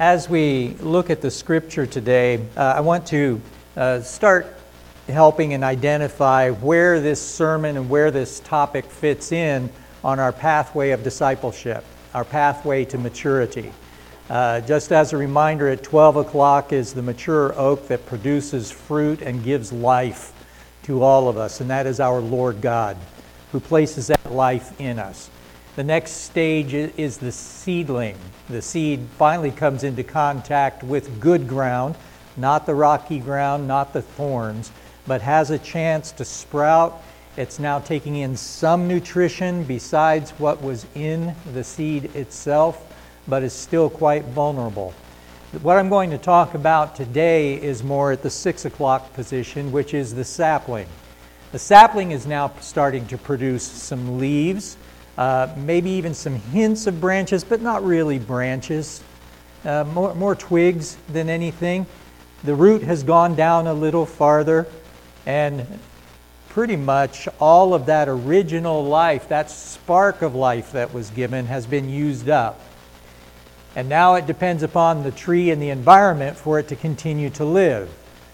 As we look at the scripture today, I want to start helping and identify where this sermon and where this topic fits in on our pathway of discipleship, our pathway to maturity. Just as a reminder, at 12 o'clock is the mature oak that produces fruit and gives life to all of us, and that is our Lord God, who places that life in us. The next stage is the seedling. The seed finally comes into contact with good ground, not the rocky ground, not the thorns, but has a chance to sprout. It's now taking in some nutrition besides what was in the seed itself, but is still quite vulnerable. What I'm going to talk about today is more at the 6 o'clock position, which is the sapling. The sapling is now starting to produce some leaves, maybe even some hints of branches, but not really branches, more twigs than anything. The root has gone down a little farther, and pretty much all of that original life, that spark of life that was given, has been used up. And now it depends upon the tree and the environment for it to continue to live.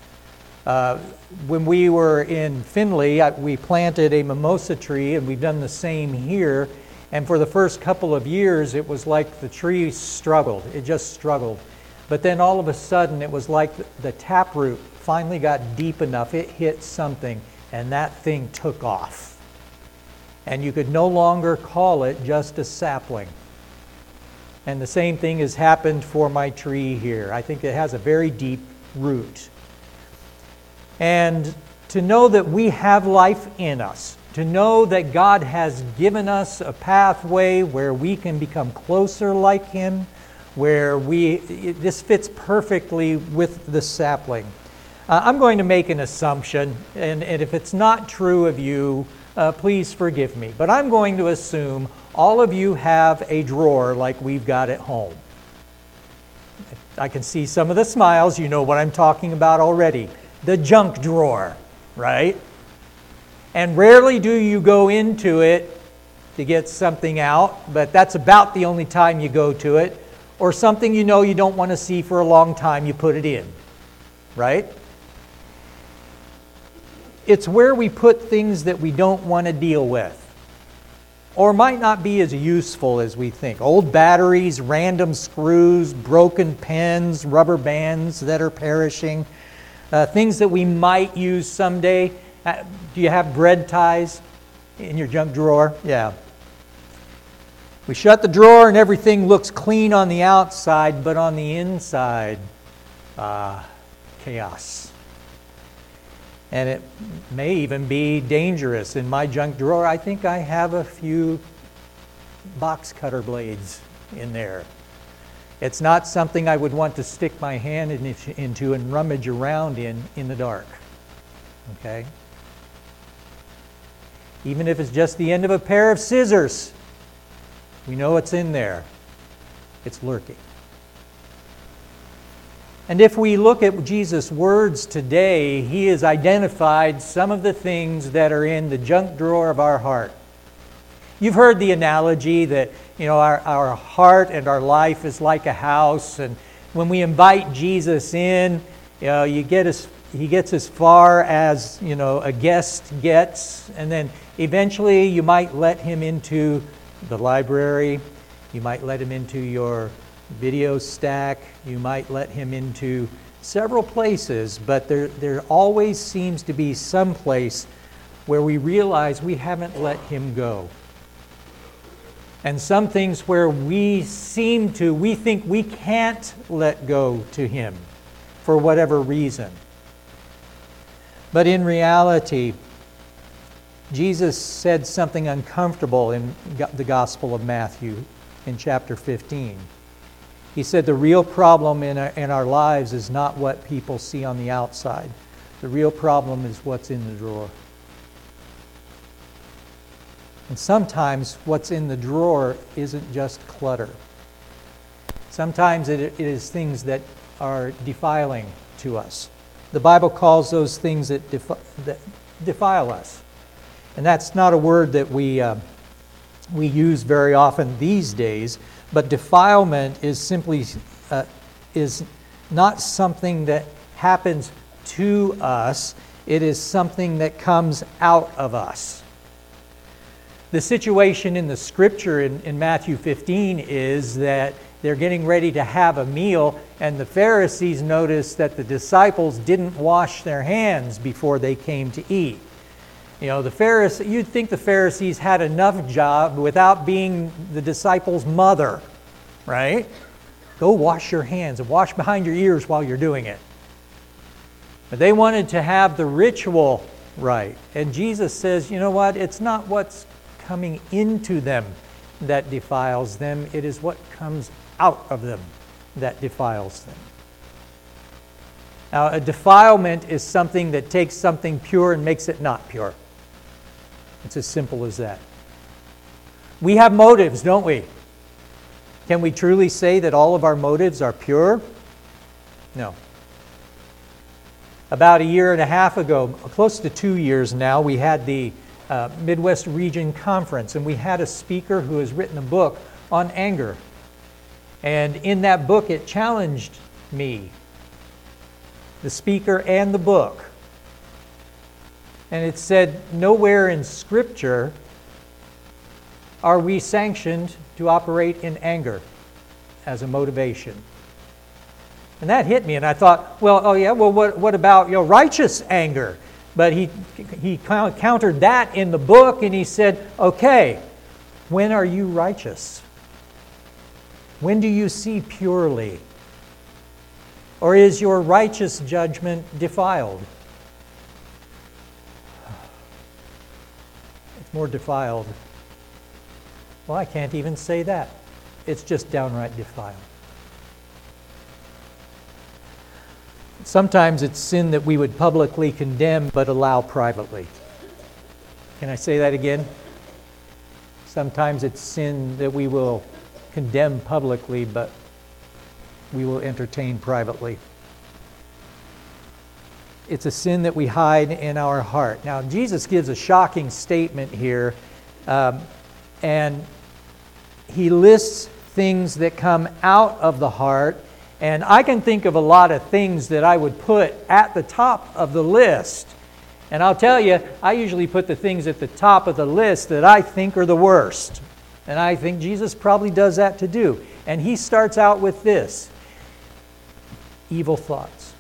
When we were in Findlay, we planted a mimosa tree, and we've done the same here. And for the first couple of years, it was like the tree struggled. It just struggled. But then all of a sudden, it was like the taproot finally got deep enough. It hit something, and that thing took off. And you could no longer call it just a sapling. And the same thing has happened for my tree here. I think it has a very deep root. And to know that we have life in us, to know that God has given us a pathway where we can become closer like Him, where this fits perfectly with the sapling. I'm going to make an assumption, and if it's not true of you, please forgive me. But I'm going to assume all of you have a drawer like we've got at home. I can see some of the smiles. You know what I'm talking about already. The junk drawer, right? And rarely do you go into it to get something out, but that's about the only time you go to it. Or something you know you don't want to see for a long time, you put it in, right? It's where we put things that we don't want to deal with, or might not be as useful as we think. Old batteries, random screws, broken pens, rubber bands that are perishing, things that we might use someday. Do you have bread ties in your junk drawer? Yeah. We shut the drawer and everything looks clean on the outside, but on the inside, chaos. And it may even be dangerous. In my junk drawer, I think I have a few box cutter blades in there. It's not something I would want to stick my hand into and rummage around in the dark. Okay? Even if it's just the end of a pair of scissors, we know it's in there. It's lurking. And if we look at Jesus' words today, He has identified some of the things that are in the junk drawer of our heart. You've heard the analogy that, our heart and our life is like a house, and when we invite Jesus in, He gets as far as, a guest gets, and then eventually you might let Him into the library, you might let Him into your video stack, you might let Him into several places, but there always seems to be some place where we realize we haven't let Him go. And some things where we think we can't let go to Him for whatever reason. But in reality, Jesus said something uncomfortable in the Gospel of Matthew in chapter 15. He said the real problem in our lives is not what people see on the outside. The real problem is what's in the drawer. And sometimes what's in the drawer isn't just clutter. Sometimes it is things that are defiling to us. The Bible calls those things that defile us. And that's not a word that we use very often these days, but defilement is simply is not something that happens to us. It is something that comes out of us. The situation in the scripture in Matthew 15 is that they're getting ready to have a meal, and the Pharisees notice that the disciples didn't wash their hands before they came to eat. You know, you'd think the Pharisees had enough job without being the disciples' mother, right? Go wash your hands and wash behind your ears while you're doing it. But they wanted to have the ritual right. And Jesus says, you know what? It's not what's coming into them that defiles them. It is what comes out of them that defiles them. Now, a defilement is something that takes something pure and makes it not pure. It's as simple as that. We have motives, don't we? Can we truly say that all of our motives are pure? No. About a year and a half ago, close to 2 years now, we had the Midwest Region Conference, and we had a speaker who has written a book on anger. And in that book, it challenged me, the speaker and the book. And it said, nowhere in Scripture are we sanctioned to operate in anger as a motivation. And that hit me, and I thought, what about righteous anger? But he countered that in the book, and he said, okay, when are you righteous? When do you see purely? Or is your righteous judgment defiled? It's more defiled. Well, I can't even say that. It's just downright defiled. Sometimes it's sin that we would publicly condemn but allow privately. Can I say that again? Sometimes it's sin that we will condemn publicly but we will entertain privately. It's a sin that we hide in our heart. Now, Jesus gives a shocking statement here, and he lists things that come out of the heart. And I can think of a lot of things that I would put at the top of the list. And I'll tell you, I usually put the things at the top of the list that I think are the worst. And I think Jesus probably does that to do. And he starts out with this: evil thoughts.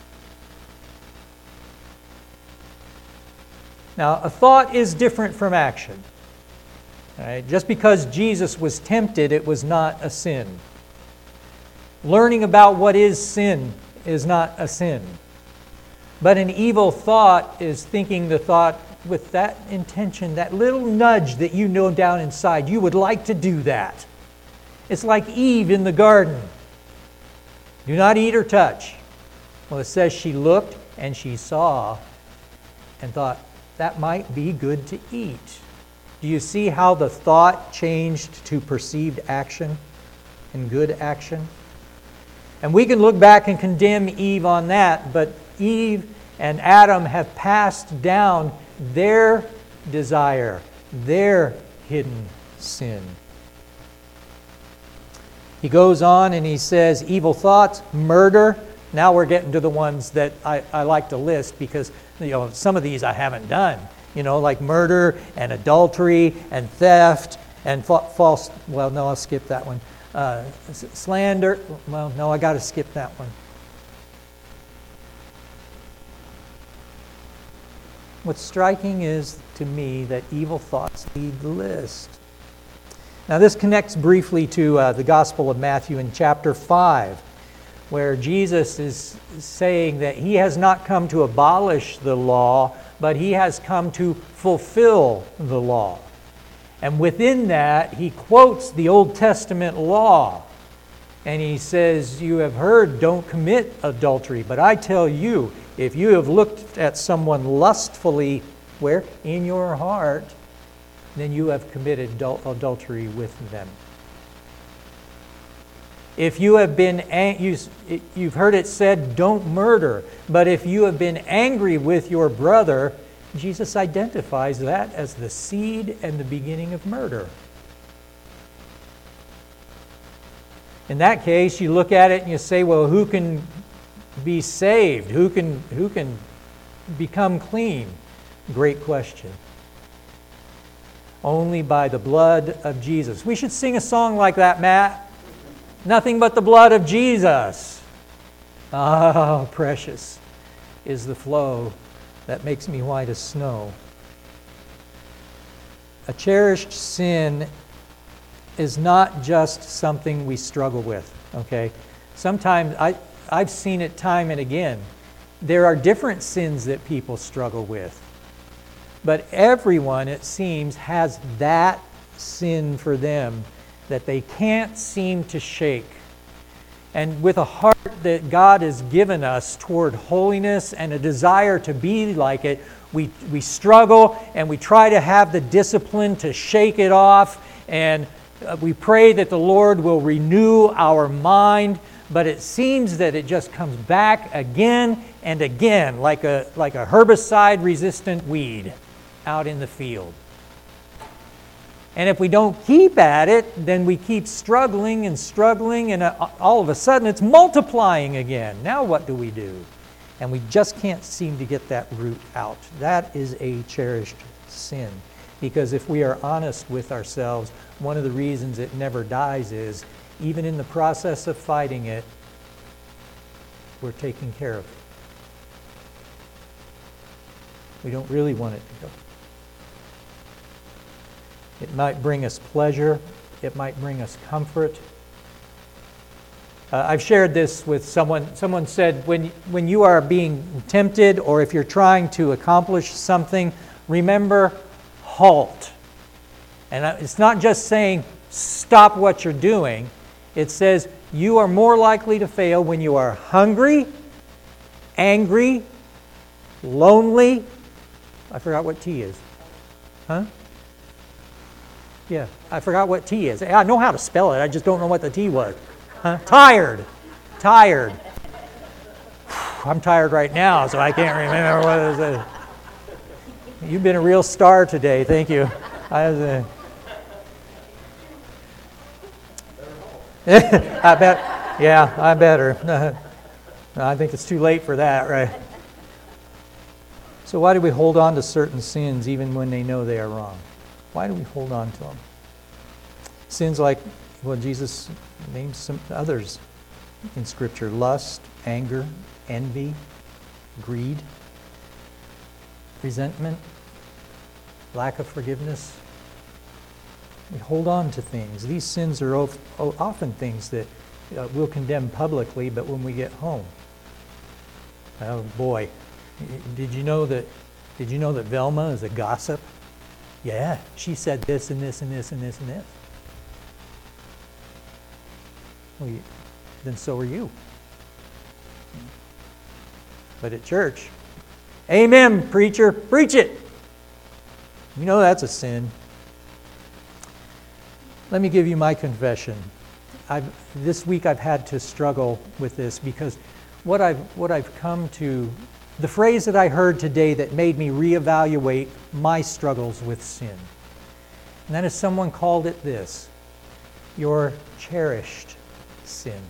Now, a thought is different from action. All right? Just because Jesus was tempted, it was not a sin. Learning about what is sin is not a sin. But an evil thought is thinking the thought with that intention, that little nudge that you know down inside. You would like to do that. It's like Eve in the garden. Do not eat or touch. Well, it says she looked and she saw and thought, that might be good to eat. Do you see how the thought changed to perceived action and good action? And we can look back and condemn Eve on that, but Eve and Adam have passed down their desire, their hidden sin. He goes on and he says, evil thoughts, murder. Now we're getting to the ones that I like to list because some of these I haven't done. Like murder and adultery and theft and false. Well, no, I'll skip that one. Slander. Well, no, I got to skip that one. What's striking is to me that evil thoughts lead the list. Now, this connects briefly to the Gospel of Matthew in chapter 5, where Jesus is saying that he has not come to abolish the law, but he has come to fulfill the law. And within that, he quotes the Old Testament law. And he says, you have heard, don't commit adultery. But I tell you, if you have looked at someone lustfully, where? In your heart, then you have committed adultery with them. If you have been, you've heard it said, don't murder. But if you have been angry with your brother, Jesus identifies that as the seed and the beginning of murder. In that case, you look at it and you say, well, who can be saved? Who can become clean? Great question. Only by the blood of Jesus. We should sing a song like that, Matt. Nothing but the blood of Jesus. Oh, precious is the flow that makes me white as snow. A cherished sin is not just something we struggle with, okay? Sometimes, I've seen it time and again. There are different sins that people struggle with. But everyone, it seems, has that sin for them that they can't seem to shake. And with a heart that God has given us toward holiness and a desire to be like it, we struggle and we try to have the discipline to shake it off, and we pray that the Lord will renew our mind, but it seems that it just comes back again and again like a herbicide-resistant weed out in the field. And if we don't keep at it, then we keep struggling, and all of a sudden it's multiplying again. Now what do we do? And we just can't seem to get that root out. That is a cherished sin. Because if we are honest with ourselves, one of the reasons it never dies is, even in the process of fighting it, we're taking care of it. We don't really want it to go. It might bring us pleasure. It might bring us comfort. I've shared this with someone. Someone said, when you are being tempted, or if you're trying to accomplish something, remember, halt. And it's not just saying stop what you're doing. It says you are more likely to fail when you are hungry, angry, lonely. I forgot what T is. Huh? Yeah, I forgot what T is. I know how to spell it. I just don't know what the T was. Huh? Tired. I'm tired right now, so I can't remember what it is. You've been a real star today. Thank you. I bet. Yeah, I better. I think it's too late for that, right? So why do we hold on to certain sins even when they know they are wrong? Why do we hold on to them? Sins like, well, Jesus names some others in Scripture: lust, anger, envy, greed, resentment, lack of forgiveness. We hold on to things. These sins are often things that we'll condemn publicly, but when we get home, oh boy, did you know that Velma is a gossip? Yeah, she said this and this and this and this and this. Well, then so are you. But at church, amen, preacher, preach it. You know that's a sin. Let me give you my confession. This week I've had to struggle with this, because what I've come to, the phrase that I heard today that made me reevaluate my struggles with sin. And that is, someone called it this: your cherished sin.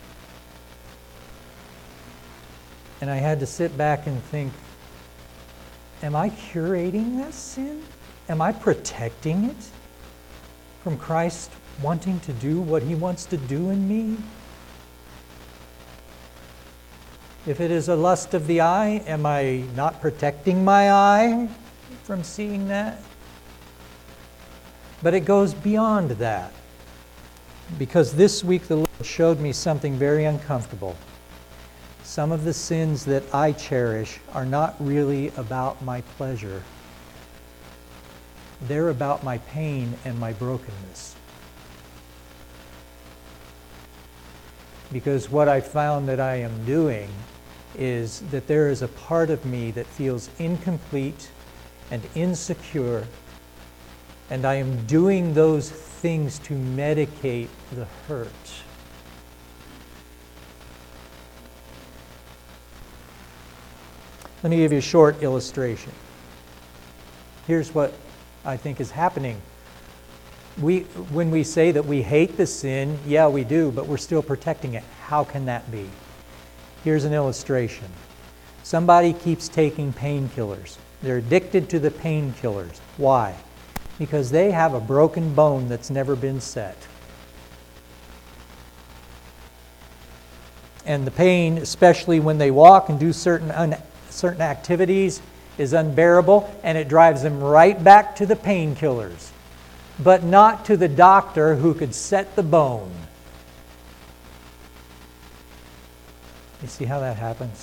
And I had to sit back and think, am I curating that sin? Am I protecting it from Christ wanting to do what He wants to do in me? If it is a lust of the eye, am I not protecting my eye from seeing that? But it goes beyond that, because this week the Lord showed me something very uncomfortable. Some of the sins that I cherish are not really about my pleasure. They're about my pain and my brokenness. Because what I found that I am doing is that there is a part of me that feels incomplete and insecure, and I am doing those things to medicate the hurt. Let me give you a short illustration. Here's what I think is happening When we say that we hate the sin, yeah, we do, but we're still protecting it. How can that be? Here's an illustration. Somebody keeps taking painkillers. They're addicted to the painkillers. Why? Because they have a broken bone that's never been set. And the pain, especially when they walk and do certain activities, is unbearable, and it drives them right back to the painkillers, but not to the doctor who could set the bone. You see how that happens?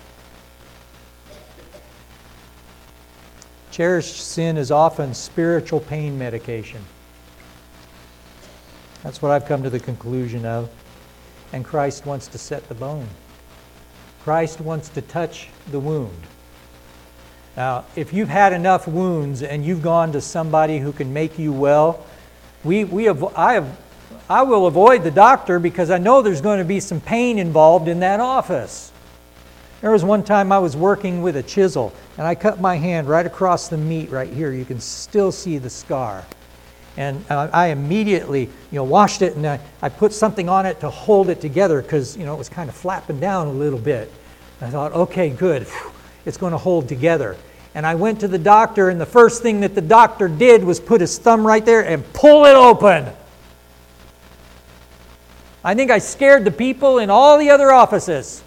Cherished sin is often spiritual pain medication. That's what I've come to the conclusion of. And Christ wants to set the bone. Christ wants to touch the wound. Now, if you've had enough wounds and you've gone to somebody who can make you well, I will avoid the doctor because I know there's going to be some pain involved in that office. There was one time I was working with a chisel and I cut my hand right across the meat right here. You can still see the scar. And I immediately, washed it, and I put something on it to hold it together because, it was kind of flapping down a little bit. I thought, okay, good. It's going to hold together. And I went to the doctor, and the first thing that the doctor did was put his thumb right there and pull it open. I think I scared the people in all the other offices.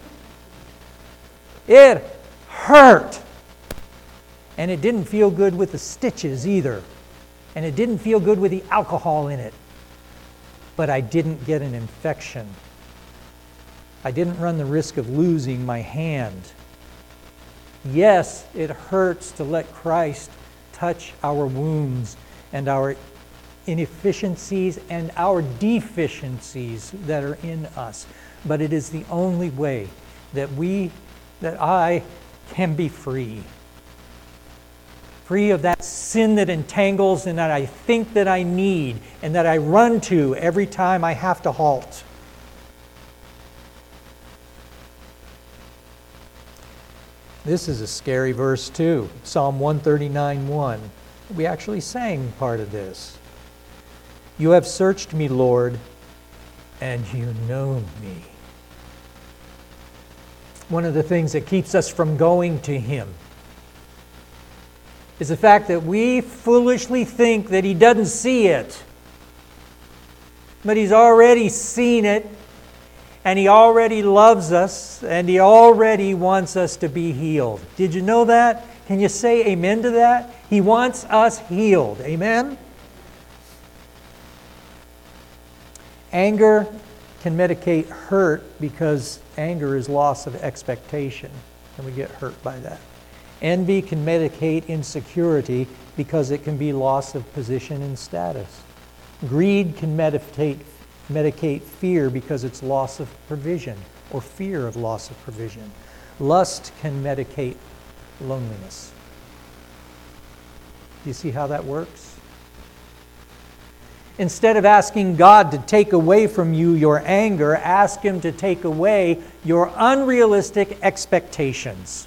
It hurt. And it didn't feel good with the stitches either. And it didn't feel good with the alcohol in it. But I didn't get an infection. I didn't run the risk of losing my hand. Yes, it hurts to let Christ touch our wounds and our inefficiencies and our deficiencies that are in us. But it is the only way that I can be free. Free of that sin that entangles and that I think that I need and that I run to every time I have to halt. This is a scary verse too. Psalm 139:1. We actually sang part of this. You have searched me, Lord, and you know me. One of the things that keeps us from going to Him is the fact that we foolishly think that He doesn't see it. But He's already seen it, and He already loves us, and He already wants us to be healed. Did you know that? Can you say amen to that? He wants us healed. Amen? Anger can medicate hurt because anger is loss of expectation, and we get hurt by that. Envy can medicate insecurity because it can be loss of position and status. Greed can medicate fear because it's loss of provision or fear of loss of provision. Lust can medicate loneliness. Do you see how that works? Instead of asking God to take away from you your anger, ask Him to take away your unrealistic expectations.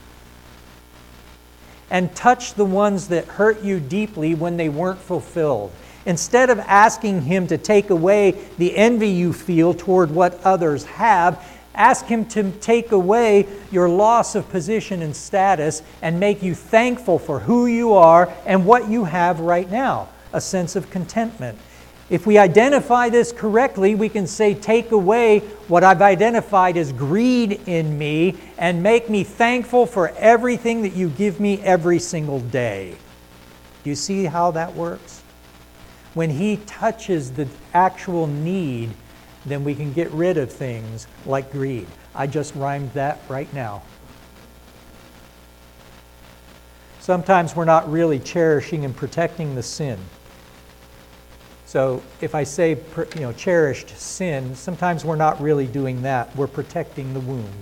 And touch the ones that hurt you deeply when they weren't fulfilled. Instead of asking Him to take away the envy you feel toward what others have, ask Him to take away your loss of position and status and make you thankful for who you are and what you have right now, a sense of contentment. If we identify this correctly, we can say, take away what I've identified as greed in me and make me thankful for everything that you give me every single day. Do you see how that works? When He touches the actual need, then we can get rid of things like greed. I just rhymed that right now. Sometimes we're not really cherishing and protecting the sin. So if I say, cherished sin, sometimes we're not really doing that. We're protecting the wound.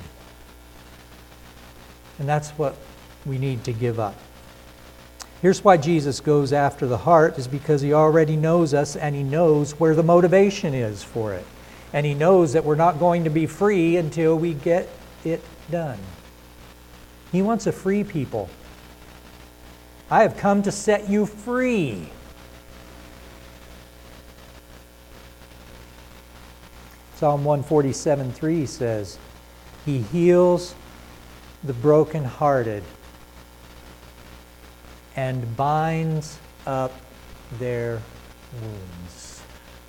And that's what we need to give up. Here's why Jesus goes after the heart, is because He already knows us and He knows where the motivation is for it. And He knows that we're not going to be free until we get it done. He wants a free people. I have come to set you free. Psalm 147:3 says, He heals the brokenhearted and binds up their wounds.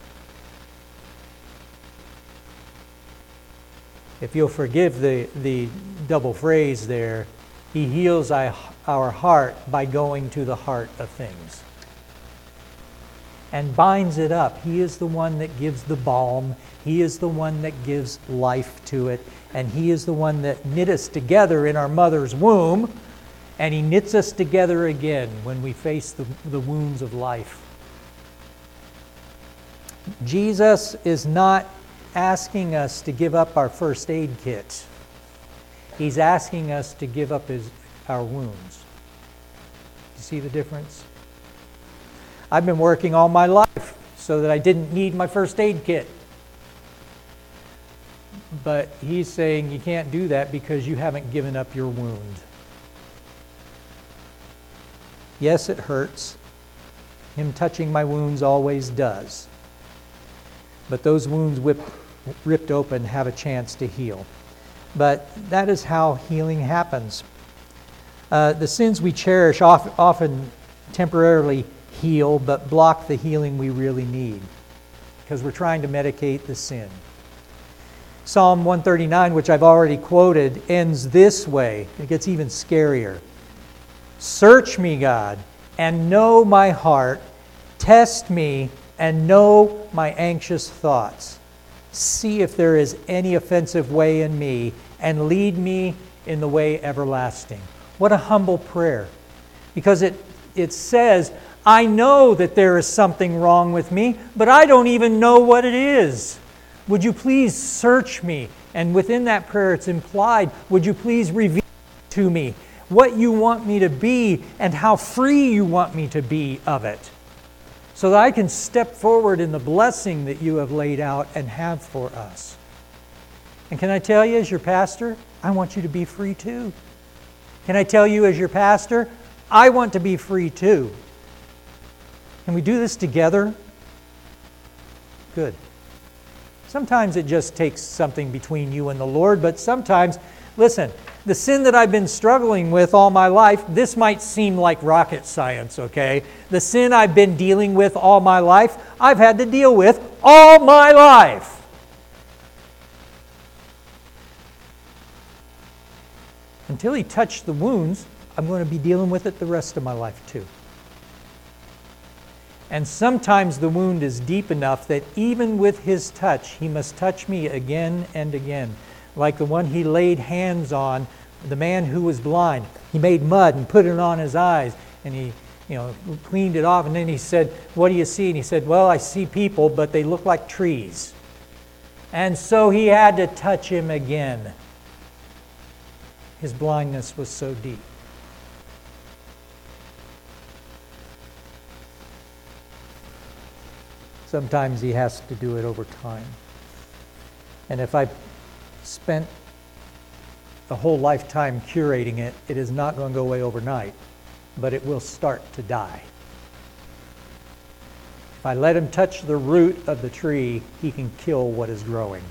If you'll forgive the double phrase there, He heals our heart by going to the heart of things and binds it up. He is the one that gives the balm. He is the one that gives life to it. And He is the one that knit us together in our mother's womb. And He knits us together again when we face the wounds of life. Jesus is not asking us to give up our first aid kit. He's asking us to give up our wounds. You see the difference? I've been working all my life so that I didn't need my first aid kit. But He's saying you can't do that because you haven't given up your wound. Yes, it hurts. Him touching my wounds always does. But those wounds ripped open have a chance to heal. But that is how healing happens. The sins we cherish often temporarily heal, but block the healing we really need because we're trying to medicate the sin. Psalm 139, which I've already quoted, ends this way. It gets even scarier. Search me, God, and know my heart. Test me and know my anxious thoughts. See if there is any offensive way in me, and lead me in the way everlasting. What a humble prayer. Because it says, I know that there is something wrong with me, but I don't even know what it is. Would you please search me? And within that prayer it's implied, would you please reveal to me what you want me to be and how free you want me to be of it, so that I can step forward in the blessing that you have laid out and have for us. And can I tell you, as your pastor, I want you to be free too. Can I tell you, as your pastor, I want to be free too. Can we do this together? Good. Sometimes it just takes something between you and the Lord, but sometimes, listen, the sin that I've been struggling with all my life, this might seem like rocket science, okay? The sin I've been dealing with all my life, I've had to deal with all my life. Until He touched the wounds, I'm going to be dealing with it the rest of my life too. And sometimes the wound is deep enough that even with His touch, He must touch me again and again. Like the one He laid hands on, the man who was blind. He made mud and put it on his eyes, and He cleaned it off, and then He said, what do you see? And he said, well, I see people, but they look like trees. And so He had to touch him again. His blindness was so deep. Sometimes He has to do it over time. And if I spent a whole lifetime curating it, it is not going to go away overnight, but it will start to die. If I let Him touch the root of the tree, He can kill what is growing.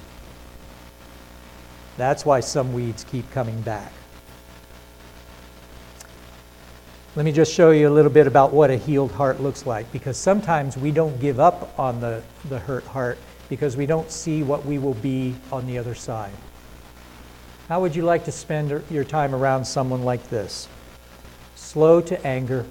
That's why some weeds keep coming back. Let me just show you a little bit about what a healed heart looks like, because sometimes we don't give up on the hurt heart because we don't see what we will be on the other side. How would you like to spend your time around someone like this? Slow to anger,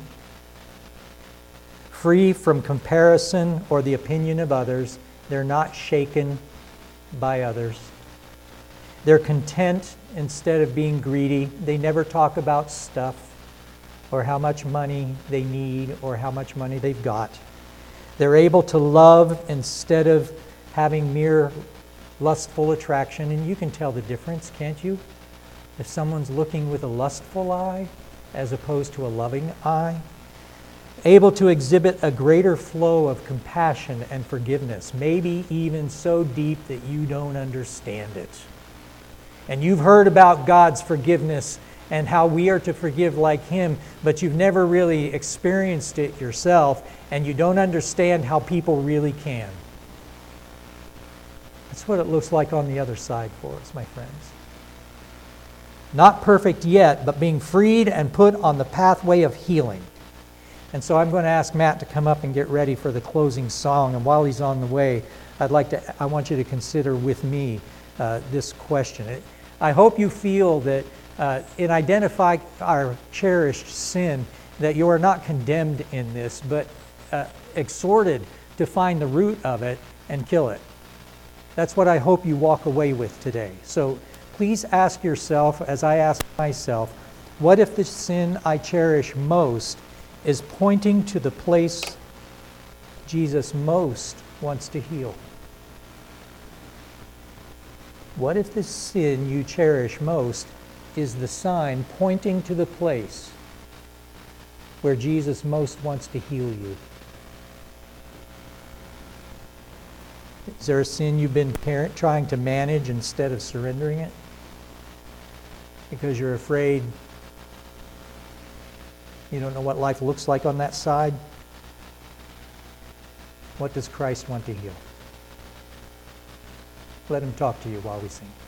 free from comparison or the opinion of others. They're not shaken by others. They're content instead of being greedy. They never talk about stuff or how much money they need or how much money they've got. They're able to love instead of having mere lustful attraction. And you can tell the difference, can't you? If someone's looking with a lustful eye as opposed to a loving eye. Able to exhibit a greater flow of compassion and forgiveness, maybe even so deep that you don't understand it. And you've heard about God's forgiveness and how we are to forgive like Him, but you've never really experienced it yourself, and you don't understand how people really can. That's what it looks like on the other side for us, my friends. Not perfect yet, but being freed and put on the pathway of healing. And so I'm going to ask Matt to come up and get ready for the closing song. And while he's on the way, I want you to consider with me this question. I hope you feel that in identifying our cherished sin, that you are not condemned in this, but exhorted to find the root of it and kill it. That's what I hope you walk away with today. So please ask yourself, as I ask myself, what if the sin I cherish most is pointing to the place Jesus most wants to heal? What if the sin you cherish most is the sign pointing to the place where Jesus most wants to heal you? Is there a sin you've been trying to manage instead of surrendering it? Because you're afraid you don't know what life looks like on that side? What does Christ want to heal? Let him talk to you while we sing.